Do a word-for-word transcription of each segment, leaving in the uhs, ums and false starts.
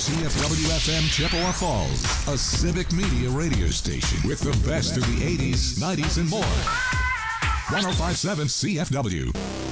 C F W F M Chippewa Falls, a civic media radio station with the best of the eighties, nineties, and more. one oh five point seven C F W.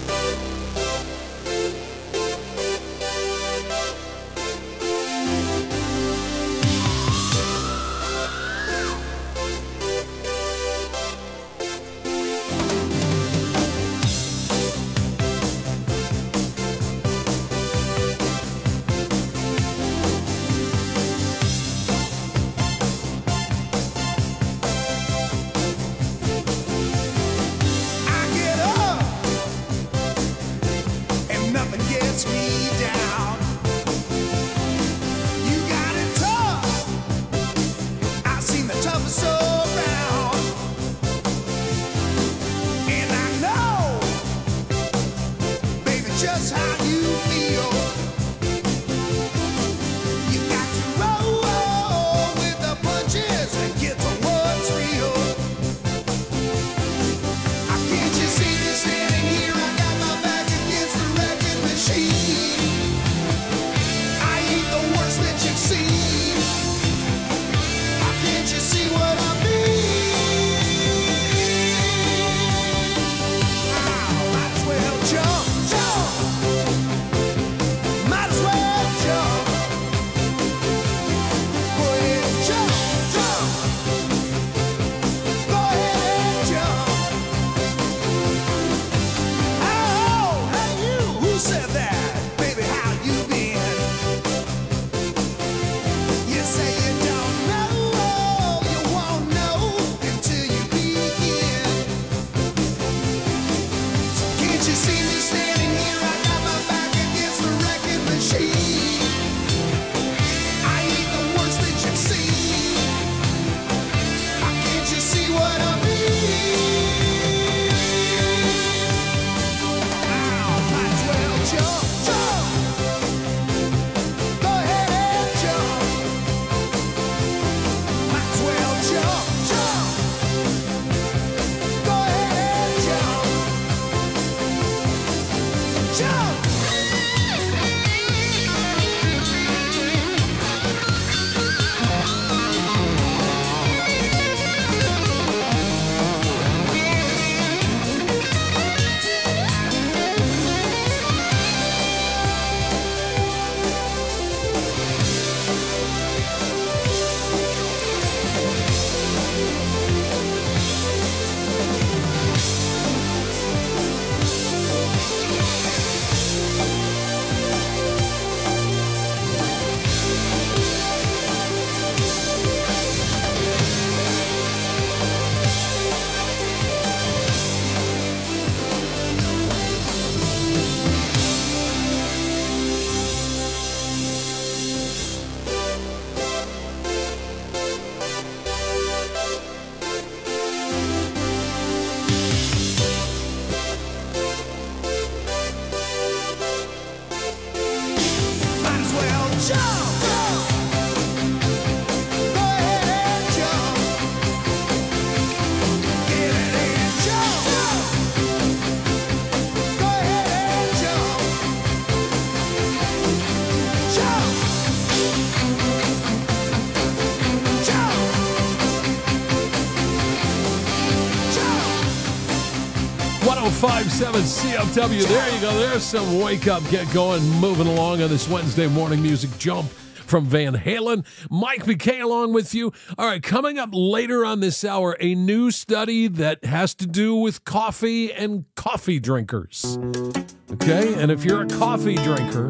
one oh five point seven C F W. There you go. There's some wake up, get going, moving along on this Wednesday morning music jump from Van Halen. Mike McKay along with you. All right, coming up later on this hour, a new study that has to do with coffee and coffee drinkers. Okay, and if you're a coffee drinker,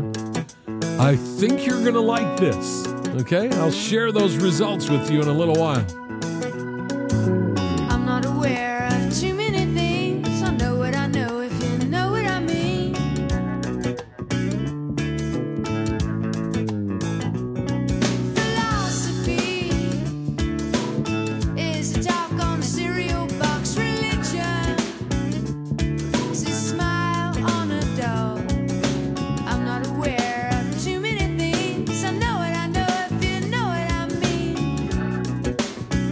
I think you're going to like this. Okay, I'll share those results with you in a little while. I'm not aware of too many things. I know what I know, if you know what I mean. Philosophy is a talk on a cereal box. Religion is a smile on a dog. I'm not aware of too many things. I know what I know, if you know what I mean.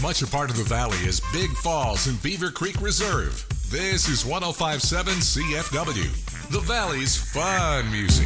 much a part of the valley as Big Falls and Beaver Creek Reserve. This is one oh five point seven C F W, the Valley's fun music.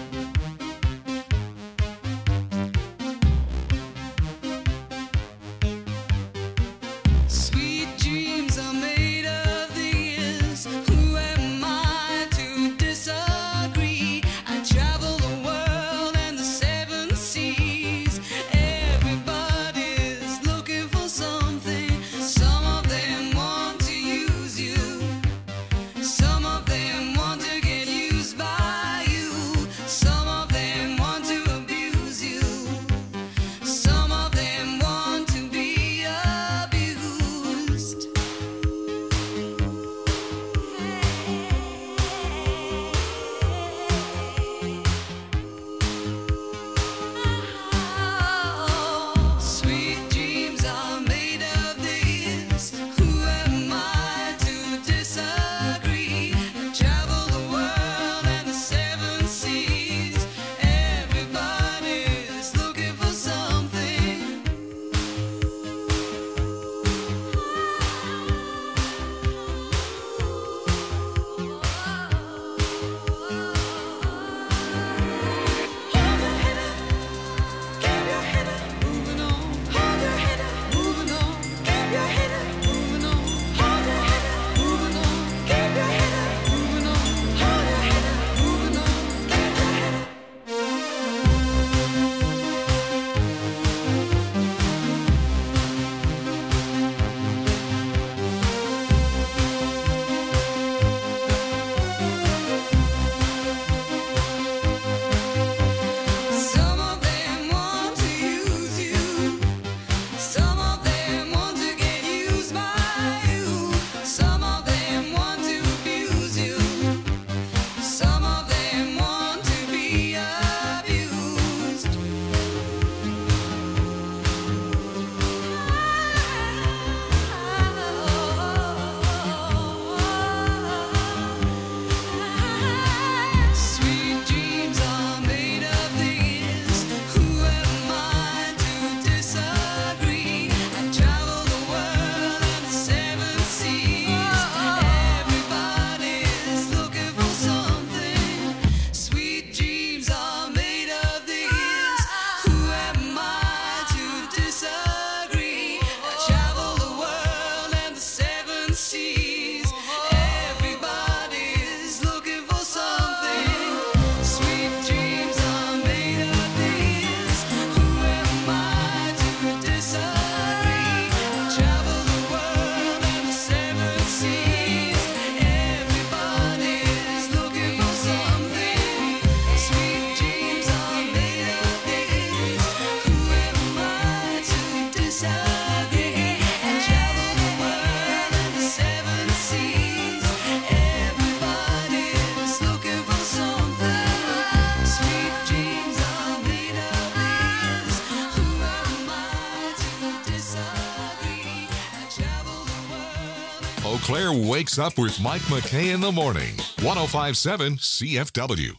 Eau Claire wakes up with Mike McKay in the morning. one oh five point seven C F W.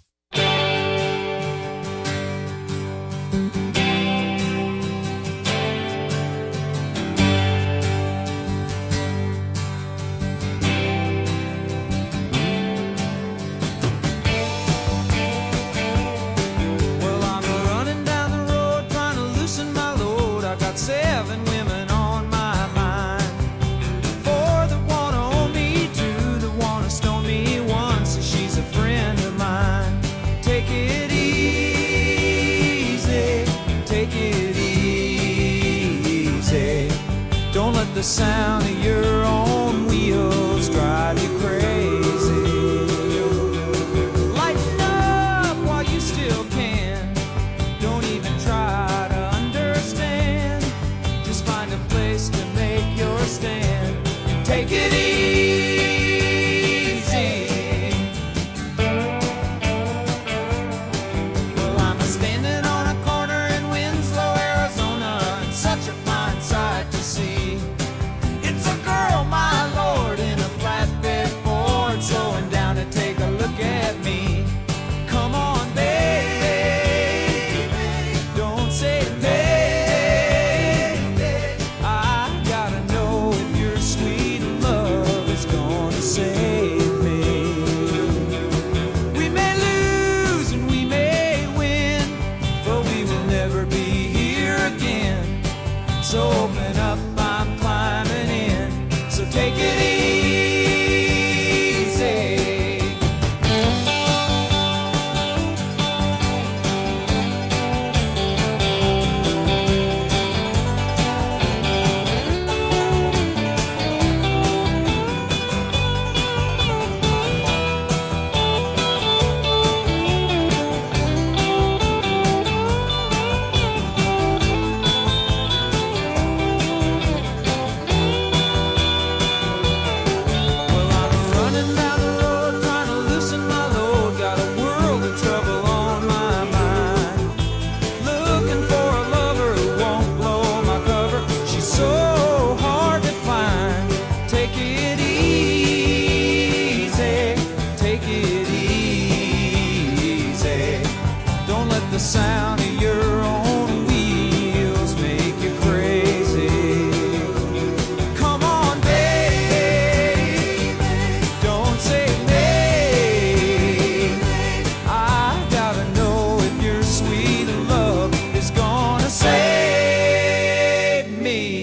The sound of your own wheels drive you crazy. Lighten up while you still can. Don't even try to understand. Just find a place to make your stand. Take it easy. Well, I'm a standing on a corner in Winslow, Arizona, and such a fine sight to see. Girl, my lord, in a flatbed Ford, slowing down to take a look at me. Come on, baby, don't say baby, I So open up, I'm climbing in. So take it easy. The sound of your own wheels make you crazy. Come on, baby, don't say maybe. I gotta know if your sweet love is gonna save me.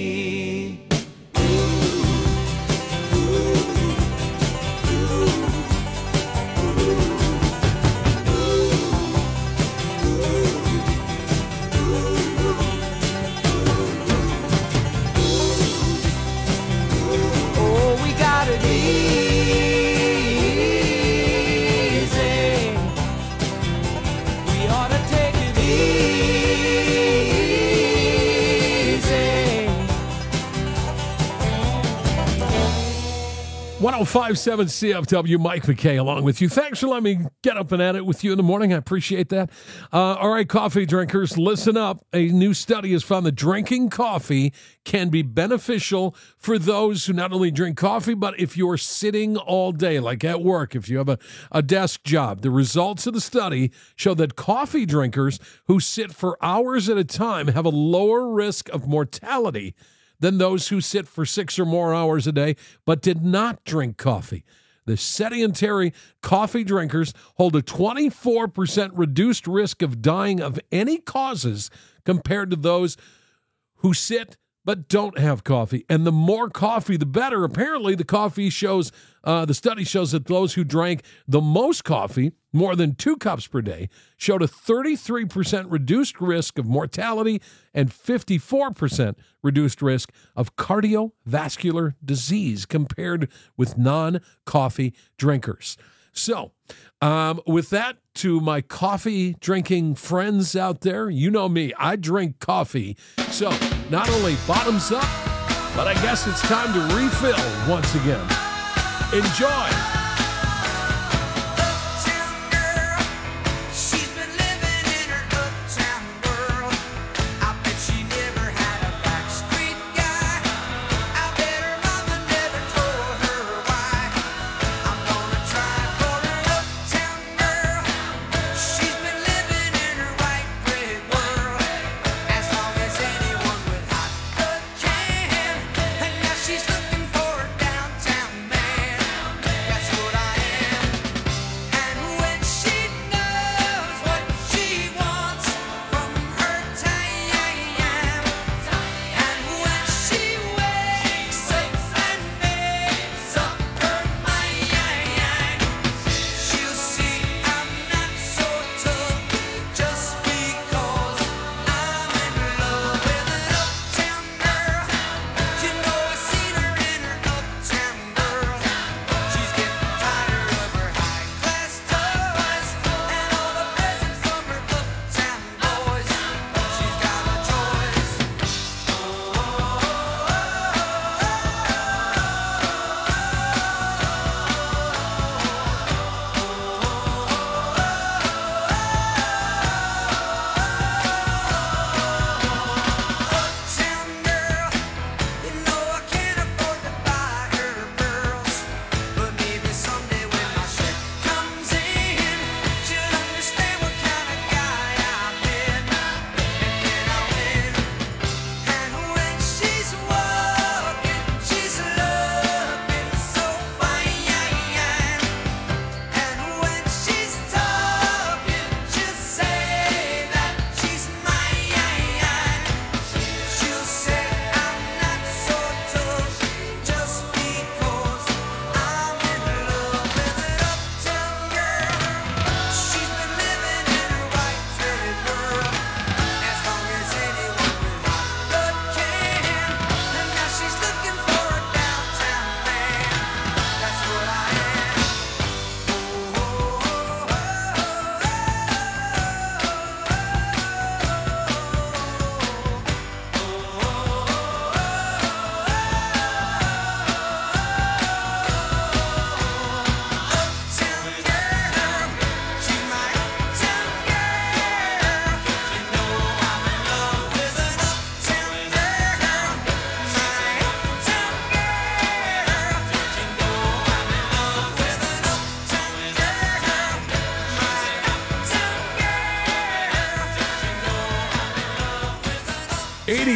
one oh five point seven C F W, Mike McKay along with you. Thanks for letting me get up and at it with you in the morning. I appreciate that. Uh, all right, coffee drinkers, listen up. A new study has found that drinking coffee can be beneficial for those who not only drink coffee, but if you're sitting all day, like at work, if you have a, a desk job. The results of the study show that coffee drinkers who sit for hours at a time have a lower risk of mortality than those who sit for six or more hours a day but did not drink coffee. The sedentary coffee drinkers hold a twenty-four percent reduced risk of dying of any causes compared to those who sit but don't have coffee. And the more coffee, the better. Apparently, the coffee shows, uh, the study shows that those who drank the most coffee, more than two cups per day, showed a thirty-three percent reduced risk of mortality and fifty-four percent reduced risk of cardiovascular disease compared with non-coffee drinkers. So, um, with that, to my coffee drinking friends out there, you know me, I drink coffee. So, not only bottoms up, but I guess it's time to refill once again. Enjoy. She's looking for a downtown man. That's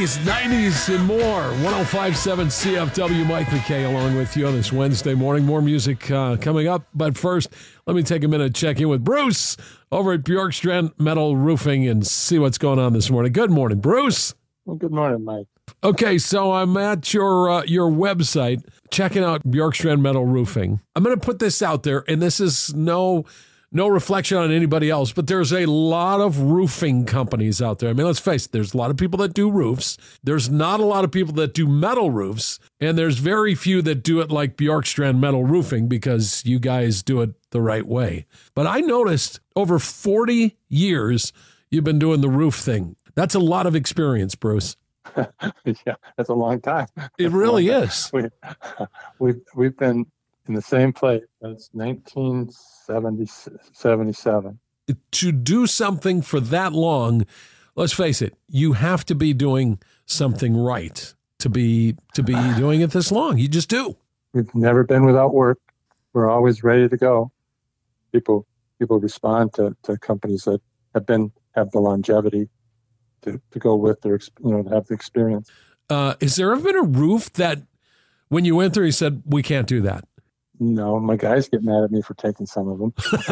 eighties, nineties, and more. one oh five point seven C F W, Mike McKay along with you on this Wednesday morning. More music uh, coming up. But first, let me take a minute to check in with Bruce over at Bjorkstrand Metal Roofing and see what's going on this morning. Good morning, Bruce. Well, good morning, Mike. Okay, so I'm at your uh, your website checking out Bjorkstrand Metal Roofing. I'm going to put this out there, and this is no no reflection on anybody else, but there's a lot of roofing companies out there. I mean, let's face it, there's a lot of people that do roofs. There's not a lot of people that do metal roofs, and there's very few that do it like Bjorkstrand Metal Roofing because you guys do it the right way. But I noticed over forty years you've been doing the roof thing. That's a lot of experience, Bruce. Yeah, that's a long time. It really is. We, we've, we've been in the same place since nineteen seventy-seven. To do something for that long, let's face it, you have to be doing something right to be to be doing it this long. You just do. We've never been without work. We're always ready to go. People people respond to, to companies that have been have the longevity to, to go with their, you know, to have the experience. Uh, has there ever been a roof that when you went there, you said, we can't do that? No, my guys get mad at me for taking some of them.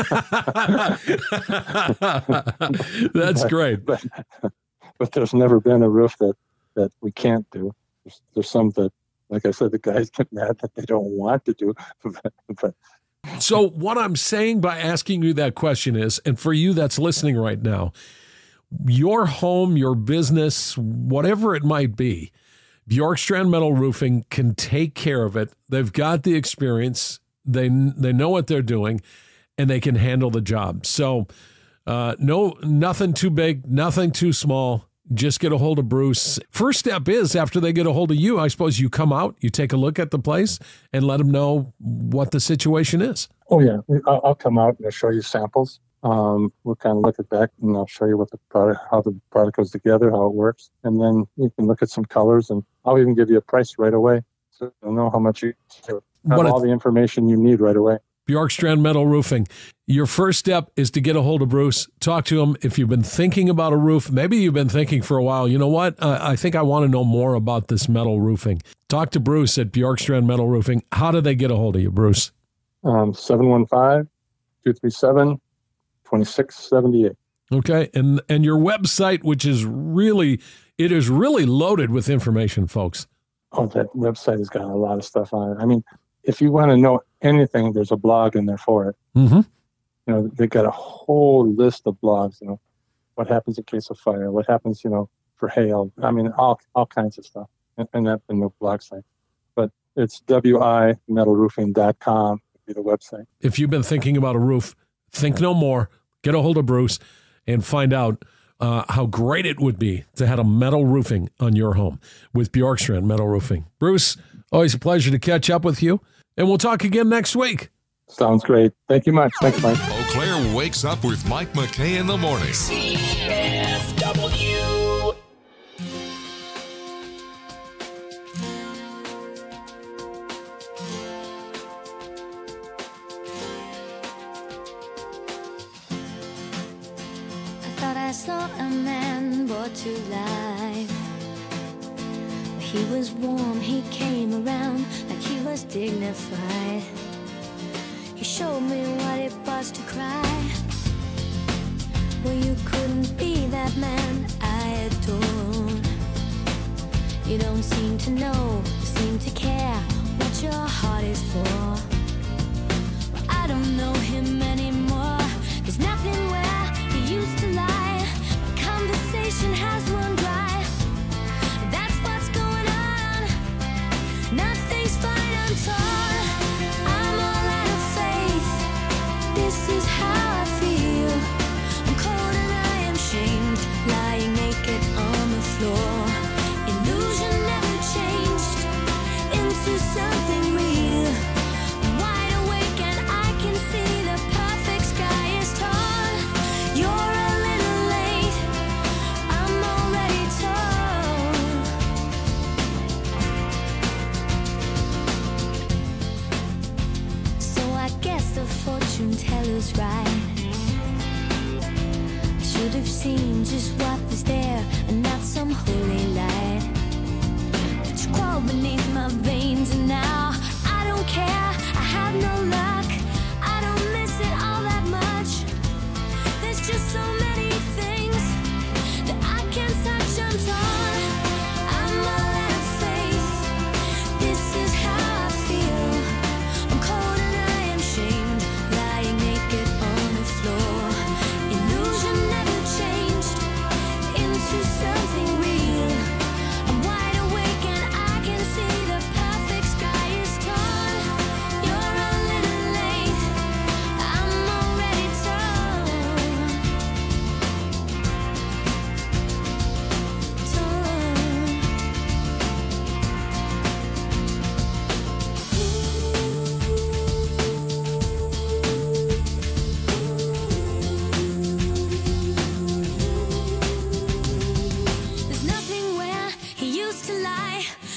That's but, great. But, but there's never been a roof that, that we can't do. There's, there's some that, like I said, the guys get mad that they don't want to do. But, but, so what I'm saying by asking you that question is, and for you that's listening right now, your home, your business, whatever it might be, Bjorkstrand Metal Roofing can take care of it. They've got the experience. They they know what they're doing, and they can handle the job. So uh, no, nothing too big, nothing too small. Just get a hold of Bruce. First step is after they get a hold of you, I suppose you come out, you take a look at the place, and let them know what the situation is. Oh, yeah. I'll, I'll come out and I'll show you samples. Um, we'll kind of look at that, and I'll show you what the product, how the product goes together, how it works, and then you can look at some colors, and I'll even give you a price right away, so you'll know how much you have What all it, the information you need right away. Bjorkstrand Metal Roofing. Your first step is to get a hold of Bruce. Talk to him. If you've been thinking about a roof, maybe you've been thinking for a while. You know what? Uh, I think I want to know more about this metal roofing. Talk to Bruce at Bjorkstrand Metal Roofing. How do they get a hold of you, Bruce? Um, seven one five, two three seven, two six seven eight. Okay, and and your website, which is really, it is really loaded with information, folks. Oh, that website has got a lot of stuff on it. I mean, if you want to know anything, there's a blog in there for it. Mm-hmm. You know, they got a whole list of blogs. You know, what happens in case of fire? What happens, you know, for hail? I mean, all all kinds of stuff, and, and that in the blog site. But it's w i metal roofing dot com would be the website. If you've been thinking about a roof, think no more. Get a hold of Bruce and find out uh, how great it would be to have a metal roofing on your home with Bjorkstrand Metal Roofing. Bruce, always a pleasure to catch up with you, and we'll talk again next week. Sounds great. Thank you much. Thanks, Mike. Eau Claire wakes up with Mike McKay in the morning. C F W. I saw a man brought to life. He was warm, he came around like he was dignified. He showed me what it was to cry. Well, you couldn't be that man I adored. You don't seem to know, seem to care what your heart is for. Well, I don't know him anymore. There's nothing where he used to lie. Conversation has run dry. That's what's going on. Nothing's fine, I'm torn. I'm all out of faith. This is how I feel. I'm cold and I am shamed, lying naked on the floor. Illusion never changed into something real. I'm wide awake and I can see the perfect sky is torn. You're a little late. I'm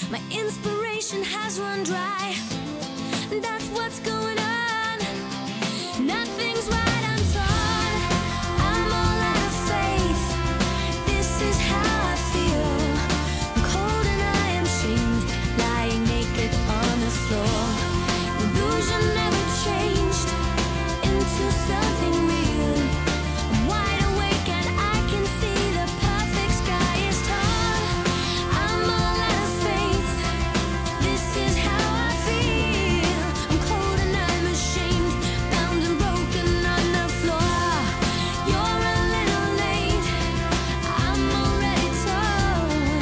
My inspiration has run dry. That's what's going on. Nothing's right, I'm torn. I'm all out of faith. This is how I feel. I'm cold and I am shamed, lying naked on the floor. Illusion never changed into something real. I'm wide awake and I can see the perfect sky is torn. I'm all out of faith. This is how I feel. I'm cold and I'm ashamed, bound and broken on the floor. You're a little late. I'm already torn.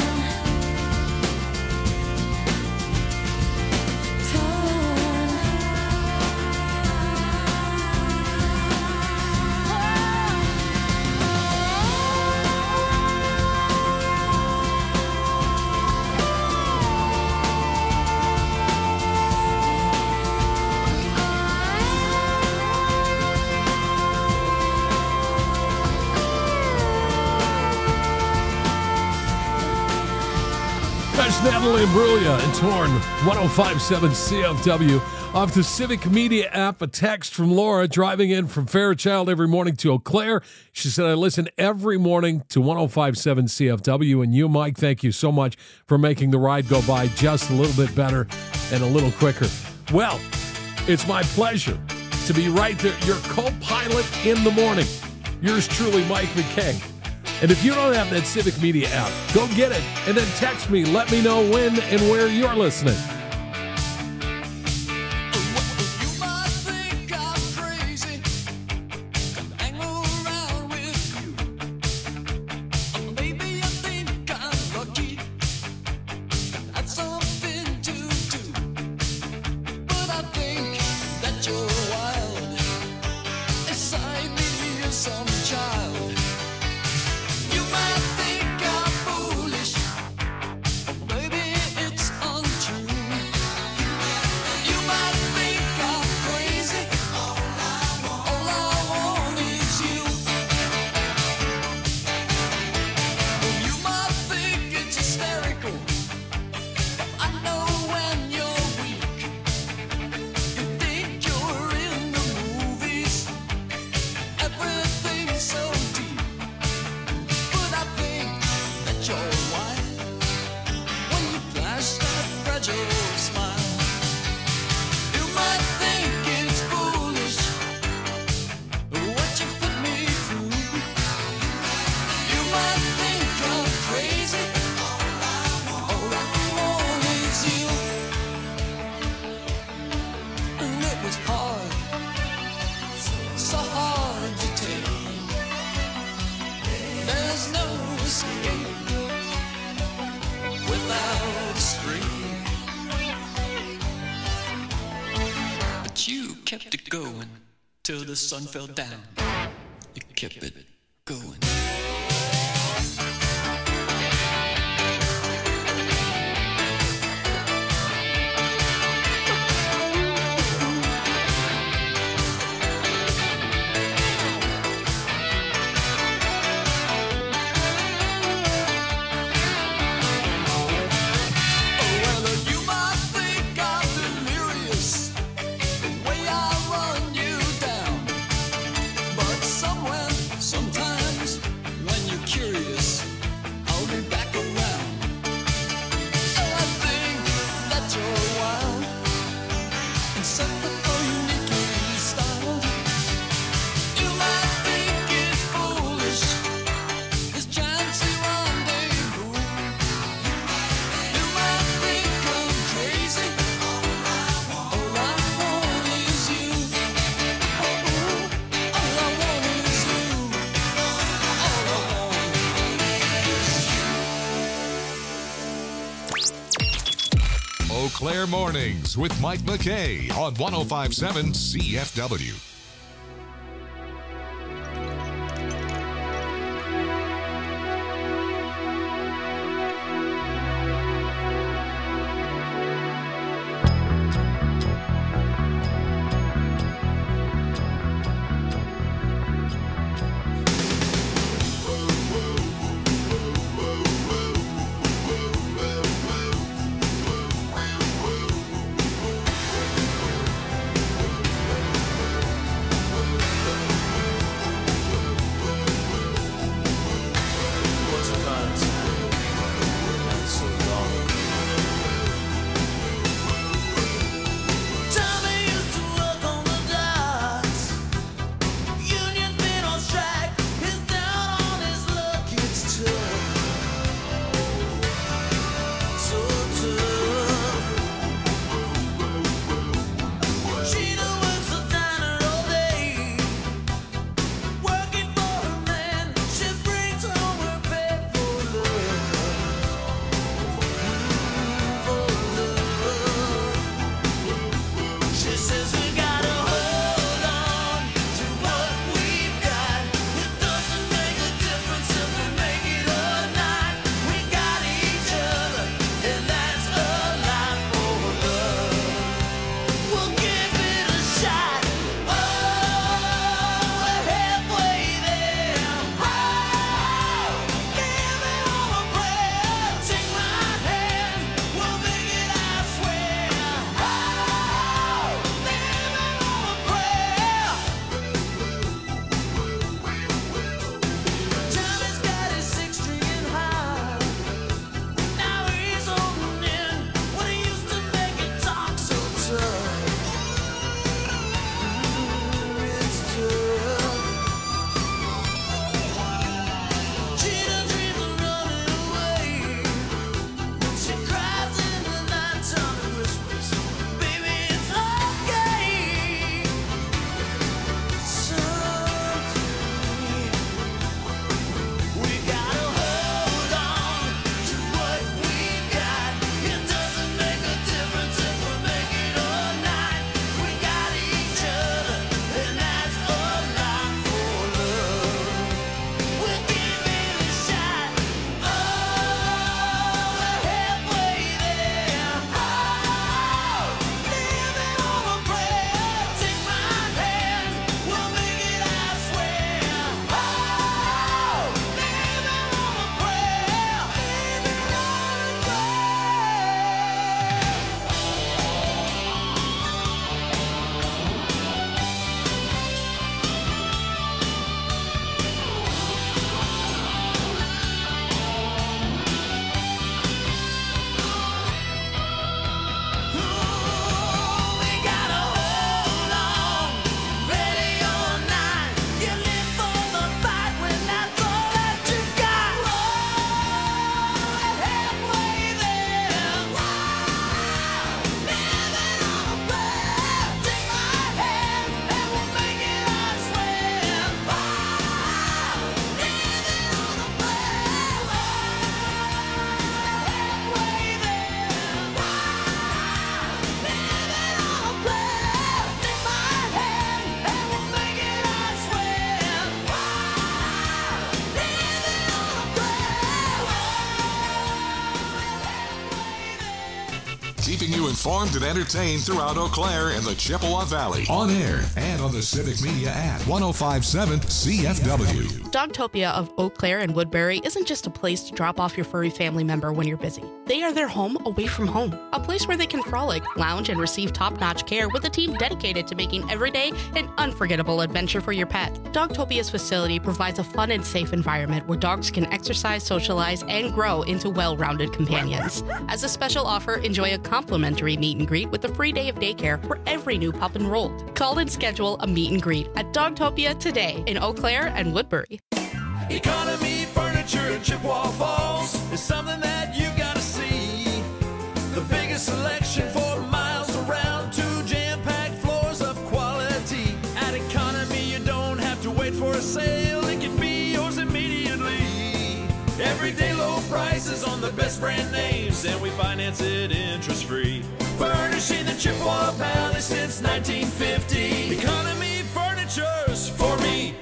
That's Natalie Imbruglia and Torn, one oh five point seven C F W. Off the Civic Media app, a text from Laura driving in from Fairchild every morning to Eau Claire. She said, I listen every morning to one oh five point seven C F W. And you, Mike, thank you so much for making the ride go by just a little bit better and a little quicker. Well, it's my pleasure to be right there, your co-pilot in the morning. Yours truly, Mike McKay. And if you don't have that Civic Media app, go get it and then text me. Let me know when and where you're listening. You might think I'm crazy, hang around with you. Maybe you think I'm lucky, that's something to do. But I think that you're wild, inside me you're some child. You might think I'm foolish, maybe it's untrue. You might think I'm crazy, all I want is you. You might think it's hysterical, I know when you're weak. You think you're in the movies, everything's so deep. But I think that you're wild when you flash that fragile smile. You might think it's foolish what you put me through. You might think I'm crazy, all I want is you. And it was hard, so hard to take. There's no escape without a string. But you kept it going till the sun fell down. You kept it going. Well, you might think I'm delirious, the way I run you down. But somewhere, sometimes, when you're curious, I'll be back around. Oh, I think that you're wild and simple, uniquely styled. You might think it's foolish, this chancy rendezvous. You might think I'm crazy, all I want is you. All I want is you. All I want is you. Eau Claire Mornings with Mike McKay on one oh five point seven C F W. keeping you informed and entertained throughout Eau Claire and the Chippewa Valley. On air and on the Civic Media app. one oh five point seven C F W. Dogtopia of Eau Claire and Woodbury isn't just a place to drop off your furry family member when you're busy. They are their home away from home. A place where they can frolic, lounge, and receive top-notch care with a team dedicated to making every day an unforgettable adventure for your pet. Dogtopia's facility provides a fun and safe environment where dogs can exercise, socialize, and grow into well-rounded companions. As a special offer, enjoy a complimentary meet and greet with a free day of daycare for every new pup enrolled. Call and schedule a meet and greet at Dogtopia today in Eau Claire and Woodbury. Economy Furniture in Chippewa Falls is something that you gotta see. The biggest selection for miles around, two jam-packed floors of quality. At Economy, you don't have to wait for a sale, it can be yours immediately. Everyday low prices on the best brand names, and we finance it interest-free. Furnishing the Chippewa Valley since nineteen fifty. Economy Furniture's for me.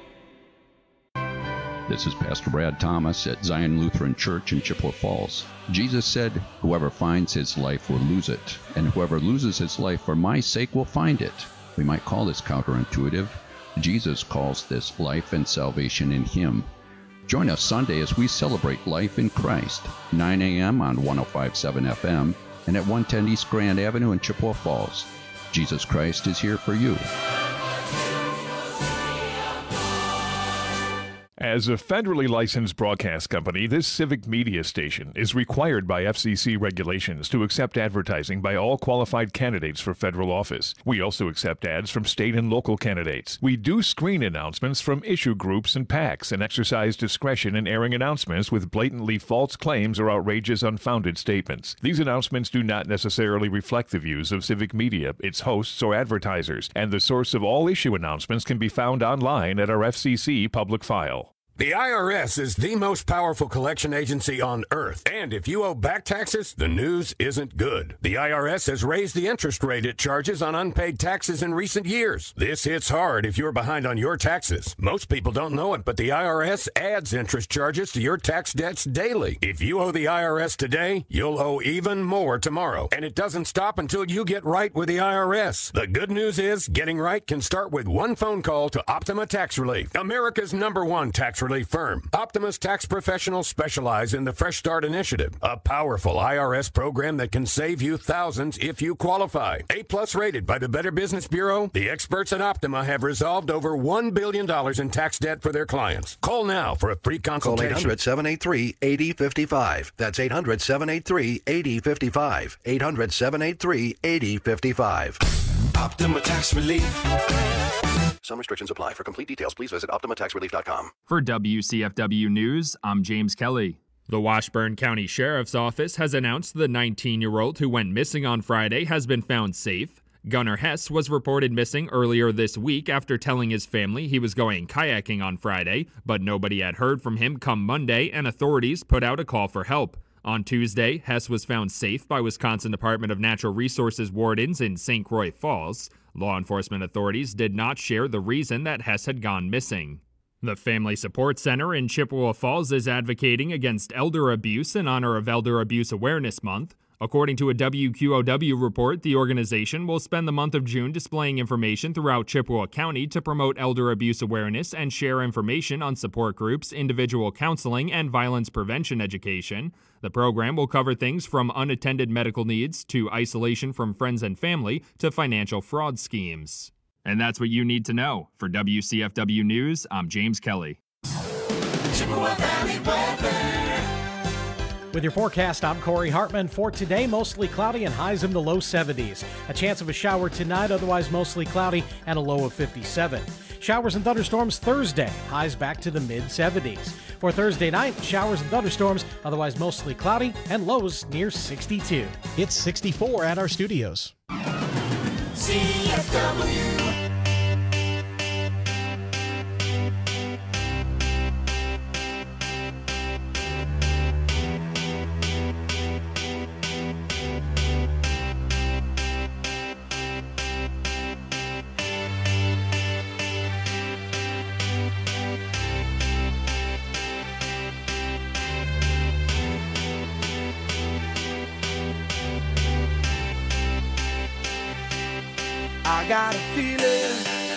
This is Pastor Brad Thomas at Zion Lutheran Church in Chippewa Falls. Jesus said, "Whoever finds his life will lose it, and whoever loses his life for my sake will find it." We might call this counterintuitive. Jesus calls this life and salvation in him. Join us Sunday as we celebrate life in Christ, nine a.m. on one oh five point seven F M and at one ten East Grand Avenue in Chippewa Falls. Jesus Christ is here for you. As a federally licensed broadcast company, this civic media station is required by F C C regulations to accept advertising by all qualified candidates for federal office. We also accept ads from state and local candidates. We do screen announcements from issue groups and PACs and exercise discretion in airing announcements with blatantly false claims or outrageous, unfounded statements. These announcements do not necessarily reflect the views of civic media, its hosts, or advertisers, and the source of all issue announcements can be found online at our F C C public file. The I R S is the most powerful collection agency on earth, and if you owe back taxes, the news isn't good. The I R S has raised the interest rate it charges on unpaid taxes in recent years. This hits hard if you're behind on your taxes. Most people don't know it, but the I R S adds interest charges to your tax debts daily. If you owe the I R S today, you'll owe even more tomorrow, and it doesn't stop until you get right with the I R S. The good news is, getting right can start with one phone call to Optima Tax Relief, America's number one tax relief firm. Optima's tax professionals specialize in the Fresh Start Initiative, a powerful I R S program that can save you thousands if you qualify. A-plus rated by the Better Business Bureau, the experts at Optima have resolved over one billion dollars in tax debt for their clients. Call now for a free consultation. Call eight hundred, seven eight three, eight zero five five. That's eight hundred, seven eight three, eight zero five five. eight hundred, seven eight three, eight zero five five. Optima Tax Relief. Some restrictions apply. For complete details, please visit optima tax relief dot com. For W C F W News, I'm James Kelly. The Washburn County Sheriff's Office has announced the nineteen-year-old who went missing on Friday has been found safe. Gunnar Hess was reported missing earlier this week after telling his family he was going kayaking on Friday, but nobody had heard from him come Monday, and authorities put out a call for help. On Tuesday, Hess was found safe by Wisconsin Department of Natural Resources wardens in Saint Croix Falls. Law enforcement authorities did not share the reason that Hess had gone missing. The Family Support Center in Chippewa Falls is advocating against elder abuse in honor of Elder Abuse Awareness Month. According to a W Q O W report, the organization will spend the month of June displaying information throughout Chippewa County to promote elder abuse awareness and share information on support groups, individual counseling, and violence prevention education. The program will cover things from unattended medical needs to isolation from friends and family to financial fraud schemes. And that's what you need to know. For W C F W News, I'm James Kelly. Chippewa Valley weather. With your forecast, I'm Corey Hartman. For today, mostly cloudy and highs in the low seventies. A chance of a shower tonight, otherwise mostly cloudy and a low of fifty-seven. Showers and thunderstorms Thursday, highs back to the mid seventies. For Thursday night, showers and thunderstorms, otherwise mostly cloudy and lows near sixty-two. It's sixty-four at our studios. C F W. I got a feeling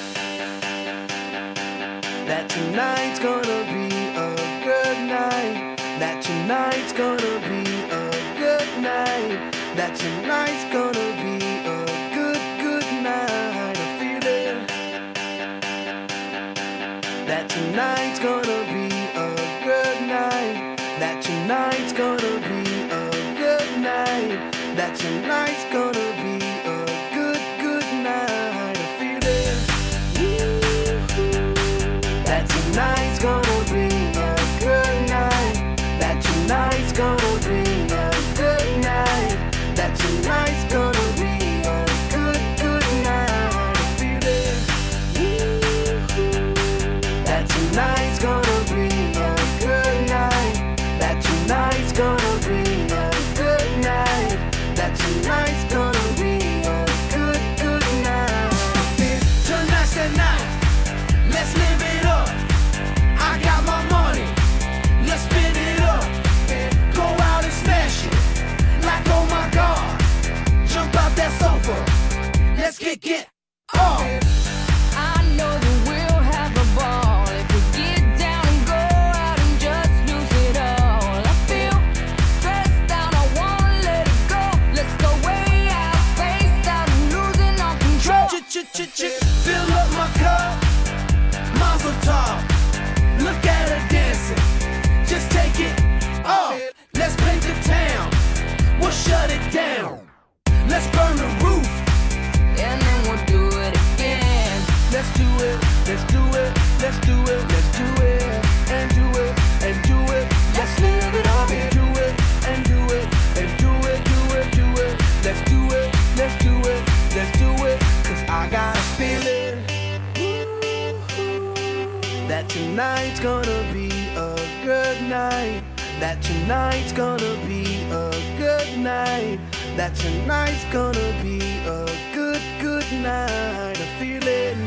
that tonight's gonna be a good night. That tonight's gonna be a good night. That tonight's gonna be a good, good night. A feeling that tonight's gonna be a good night. That tonight's gonna be a good night. That tonight's gonna be a good, good night. A feeling that tonight's gonna be a good night. That tonight's gonna be a good night. That tonight's gonna be a good, good night. A feeling that tonight's gonna be a good night. That tonight's gonna be a good night. That tonight's gonna be a good, good night. Tonight's the night. Let's live it up. I got my money. Let's spin it up. Go out and smash it. Like oh my God. Jump out that sofa. Let's get get off. I know that we'll have a ball if we get down and go out and just lose it all. I feel stressed out, I wanna let it go. Let's go way out, spaced out, and losing all control. Fill up my cup, Mazel tov. Look at her dancing, just take it off. Let's paint the town, we'll shut it down. Let's burn the roof, and then we'll do it again. Let's do it, let's do it, let's do it, let's do it, and do it, and do it. Let's live it up and do it, and do it, and do it, do it, do it. Let's do it, let's do it, let's do it. Cause I got a feeling that tonight's gonna be a good night. That tonight's gonna be a good night. That tonight's gonna be a good, good night. A feeling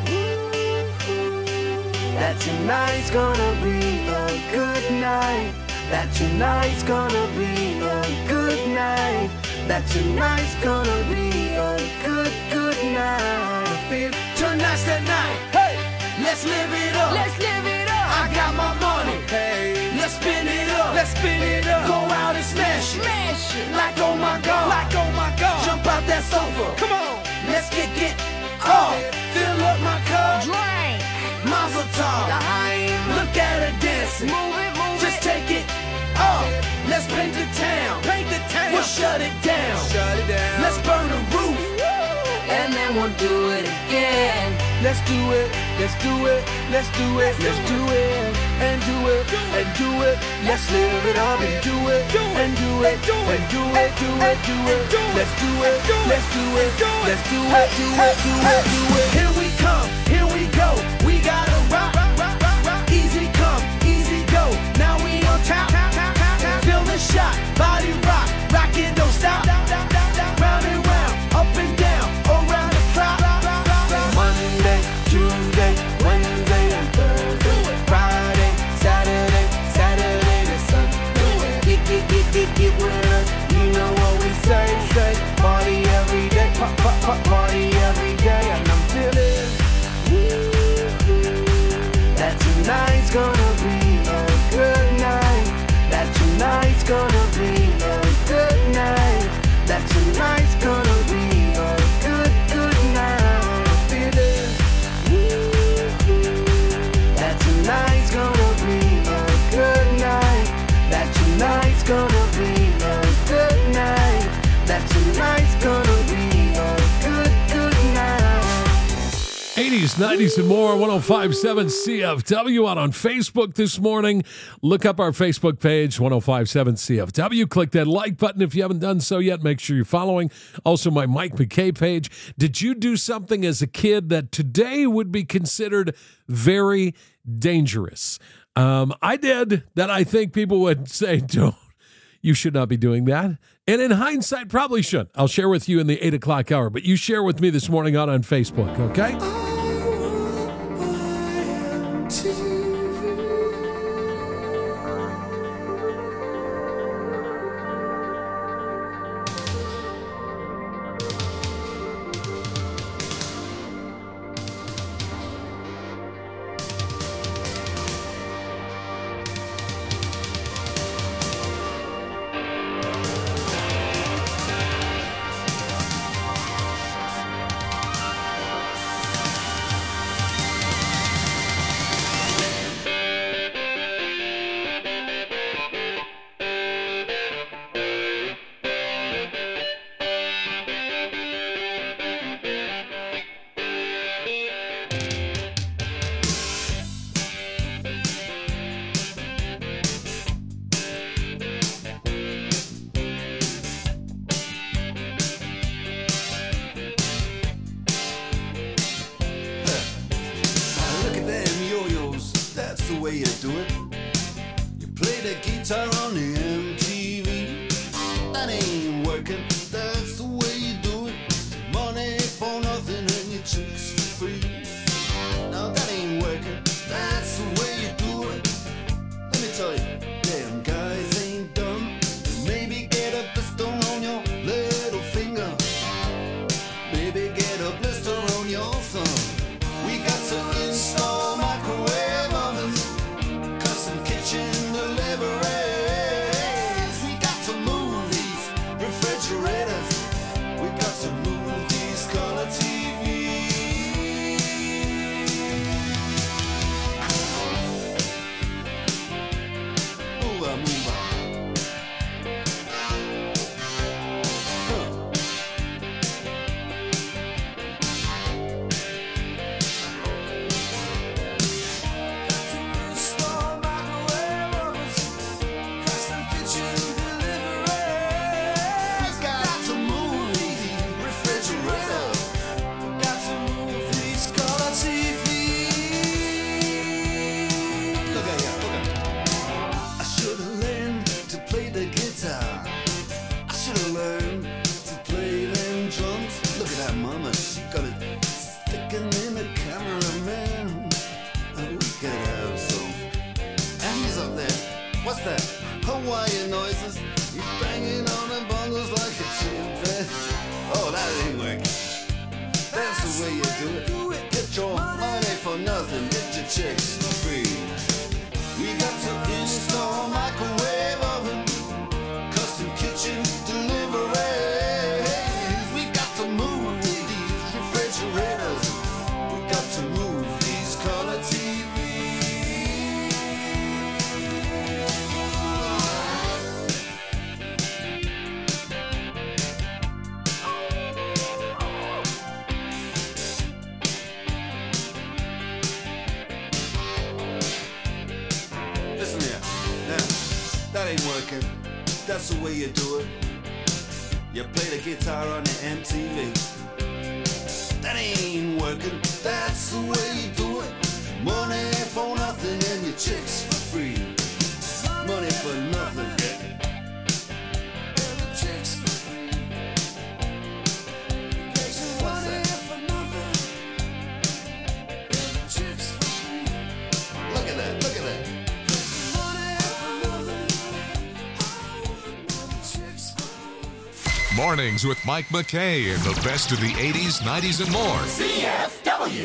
that tonight's gonna be a good night. That tonight's gonna be a good night. That tonight's gonna be a good, good night. I feel tonight's the night. Hey, let's live it up. Let's live it up. I got my money. Hey, let's spin it up. Let's spin it up. Go out and smash it. Smash it. Like oh my God. Like oh my God. Jump out that sofa. Come on. Let's get get off. Fill up my cup. Drink. Mazel tov. Look at her dancing. Move it, move Just it. take it off. Let's paint the town. Paint the town. We'll shut it down. Shut it down. Let's burn the roof. And then we'll do it again. Let's do it, let's do it, let's do it, let's do it, and do it, and do it. Let's live it up and do it, and do it, and do it, do it, do it. Let's do it, let's do it, let's do it, do it, do it, do it. Here we come, here we go. We gotta rock, rock, rock, rock. Easy come, easy go. Now we on top, feel the shot, body rock, rock it, don't stop. Round and round, up and down, around the clock. Monday, Tuesday, Wednesday, and Thursday, Friday, Saturday, Saturday to Sunday. Get, get, get, get, get with us. You know what we say, say. Party every day, pop, pop, pop, party every day. And I'm feeling that tonight's gonna be a good night. That tonight's gonna be a good night. That tonight's gonna be a good, good night. Feeling that tonight's gonna be a good night. That tonight's gonna be a good night. That tonight's gonna be a good, good night. eighties, nineties, and more. one oh five point seven C F W out on Facebook this morning. Look up our Facebook page, one oh five point seven C F W. Click that like button if you haven't done so yet. Make sure you're following. Also, my Mike McKay page. Did you do something as a kid that today would be considered very dangerous? Um, I did that. I think people would say, don't. You should not be doing that. And in hindsight, probably should. I'll share with you in the eight o'clock hour. But you share with me this morning out on Facebook, okay? working, that's the way you do it. Money for nothing and your chicks for free. Now that ain't working, that's the way you do it. Let me tell you, damn guys ain't dumb. Maybe get a blister on your little finger. Maybe get a blister on your thumb. We got to install microwave ovens, custom kitchen deliveries. We got to move these refrigerators. We got to move these color T Vs. Move on, move on. What's that? Hawaiian noises. He's banging on the bongos like a chimpanzee. Oh, that ain't working. That's the way you do it. Get your money for nothing. Get your chicks for free. We got to install microwave oven, custom kitchen deliveries. We got to move these refrigerators. We got to move these color T Vs. That ain't working, that's the way you do it. You play the guitar on the M T V. That ain't working, that's the way you do it. Money for nothing and your chicks for free. Money for nothing and your chicks for free. What's that? For nothing and your chicks for free. Look at that, look at that. Mornings with Mike McKay and the best of the eighties, nineties, and more. C F W.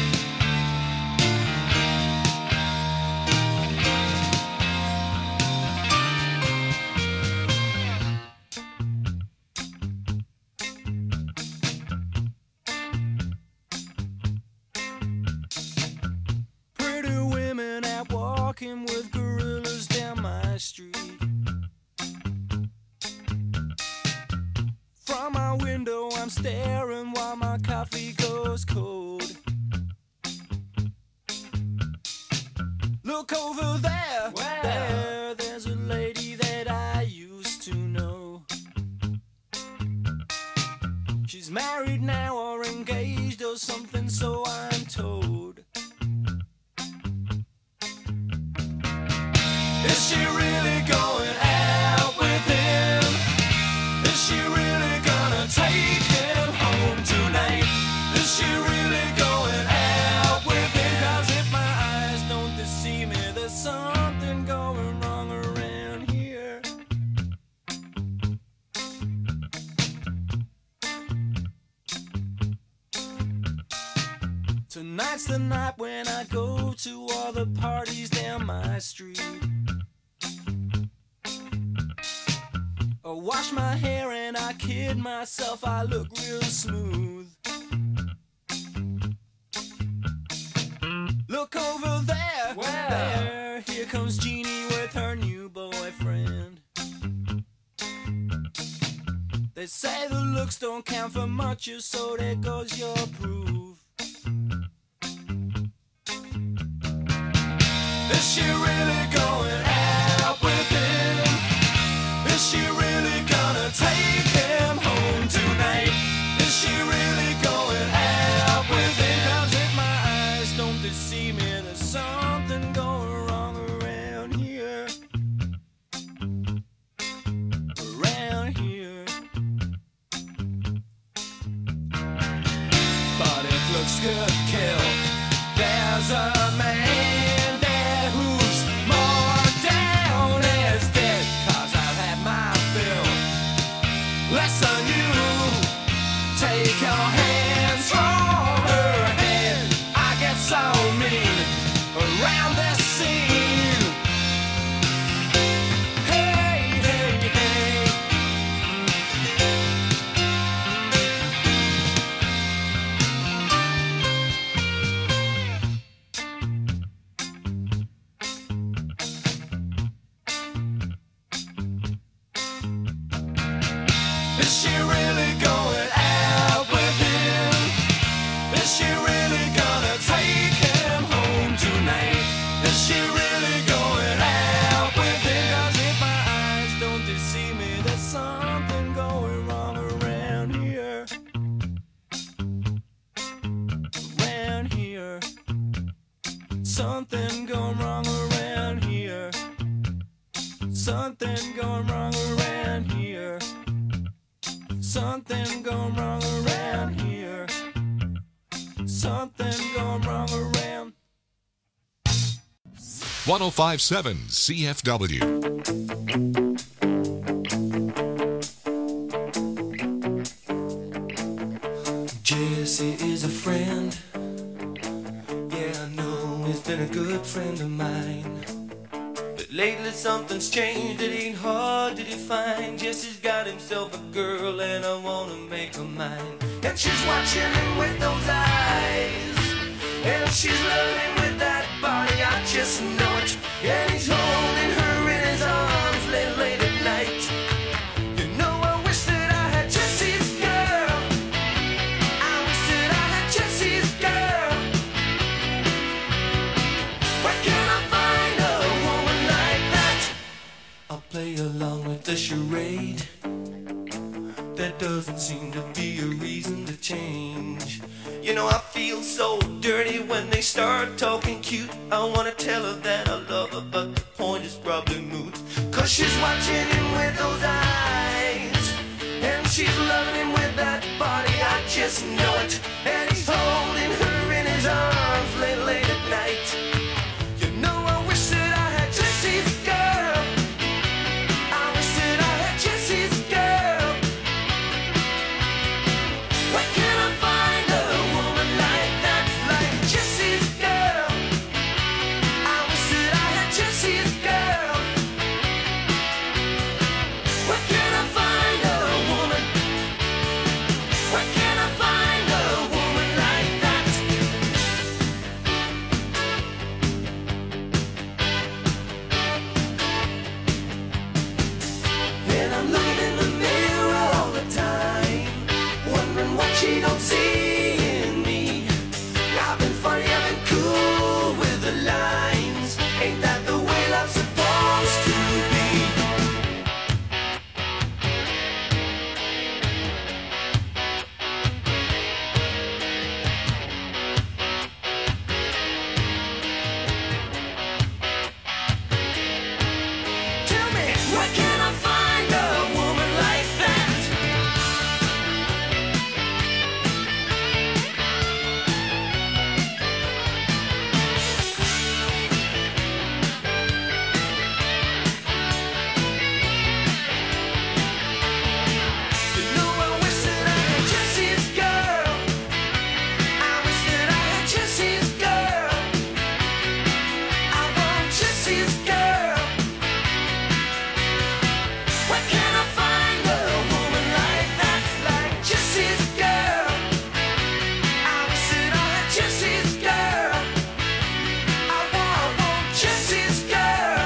Pretty women out walking with gorillas down my street. From my window I'm staring while my coffee goes cold. Look over there, wow. there, there's a lady that I used to know. She's married now or engaged or something, so I'm told. Is she really going out with him? Is she really gonna take him home tonight? Is she really going out with him? 'Cause if my eyes don't deceive me, there's something going wrong around here. Tonight's the night when I go to all the parties down my street. I wash my hair and I kid myself, I look real smooth. Look over there, wow. there, here comes Jeannie with her new boyfriend. They say the looks don't count for much, so there goes your proof. Is she really going out with him? Is she really gonna take him home tonight? Is she really going out with him? 'Cause if my eyes don't deceive me, there's something going wrong around here. Around here. looks could kill. There's a man there who's more down as dead, 'cause I've had my fill. Listen, you take your hands from her head. I get so mean around this scene. Hey, hey, hey. Is she really going out with him? Is she really gonna take him home tonight? Is she really going out with him? 'Cause if my eyes don't deceive me, there's something going wrong around here. Around here. Something going wrong around here. Something going wrong around here. Something going wrong around here. Something going wrong around. one oh five point seven C F W. Jesse is a friend. Yeah, I know he's been a good friend of mine. But lately something's changed, it ain't hard to define. Jesse's got himself a girl and I wanna make her mine. And she's watching him with those eyes, and she's loving with that body, I just know it. And he's holding her in his arms late, late at night. You know, I wish that I had Jesse's girl. I wish that I had Jesse's girl. Where can I find a woman like that? I'll play along with the charade. There doesn't seem to be a reason to change. You know, I feel so dirty when they start talking cute. I wanna tell her that I love her, but the point is probably moot. 'Cause she's watching him with those eyes, and she's loving him with that body, I just know it. And he's holding her in his arms late, late at night. You know, I wish that I had Jesse's girl. I wish that I had Jesse's girl. Where can I find a woman like that, like Jesse's girl? I wish that I had Jesse's girl. Where can I find a woman? Where can I find a woman like that? And I'm looking in the mirror all the time, wondering what she don't see in me. I've been funny, I've been cool with the lines. Ain't that the way love's supposed to be? Tell me, where can I find a woman like that? You know, I wish that I had Jesse's girl. I wish that I had Jesse's girl. I want Jesse's girl. Where can I find a woman like that, like Jesse's girl? I wish that I had Jesse's girl. I want, I want Jesse's girl.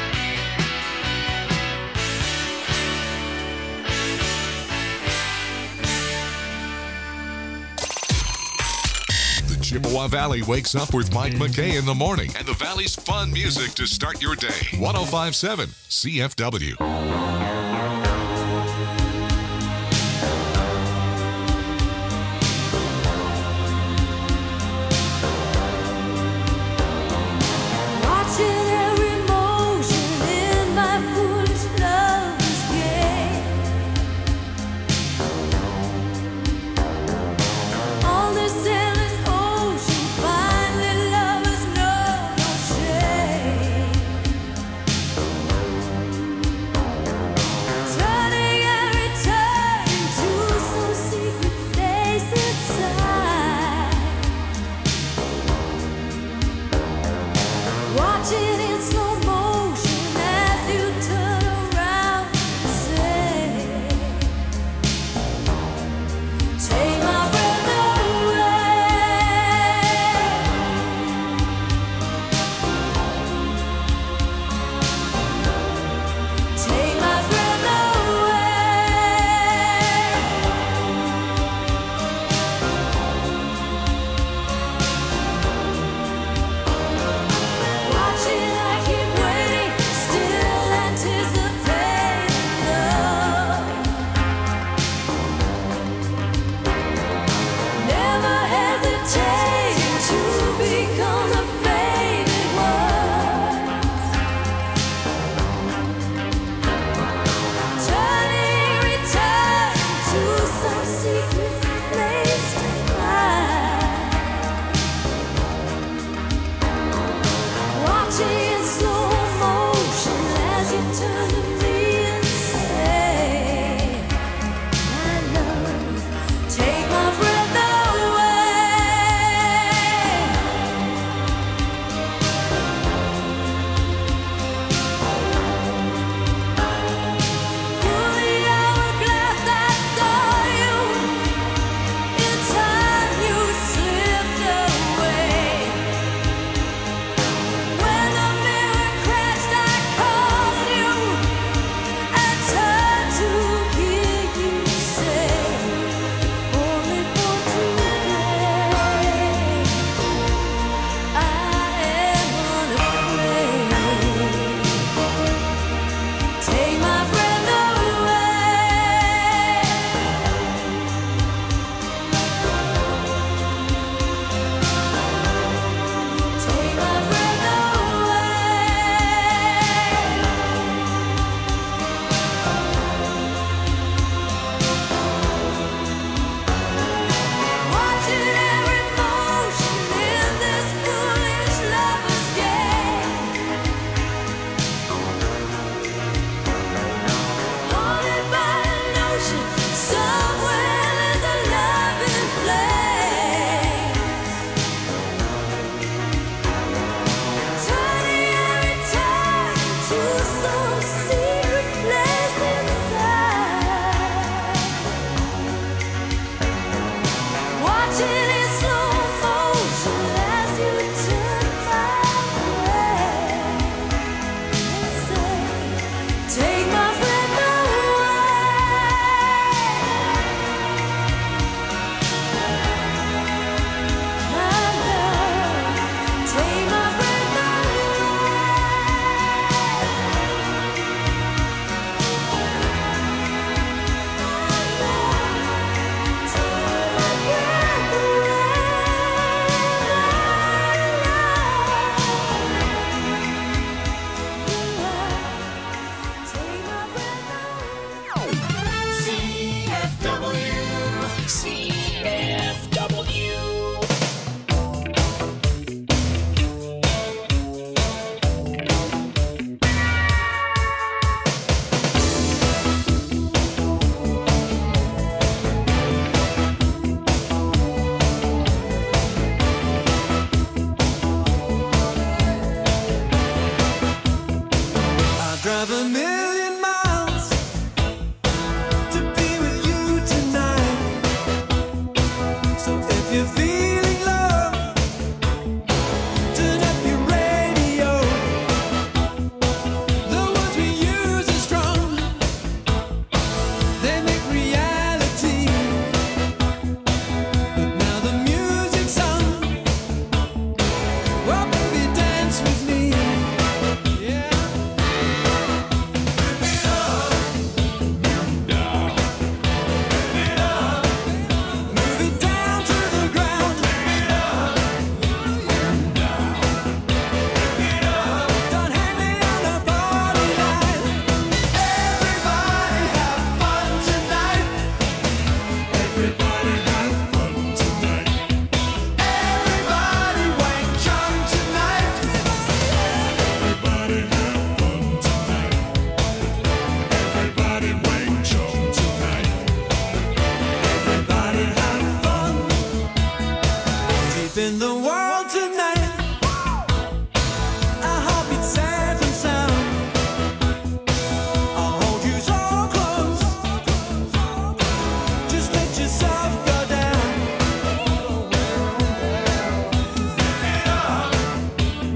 The Chippewa Valley wakes up with Mike McKay in the morning and the Valley's fun music to start your day. one oh five point seven C F W.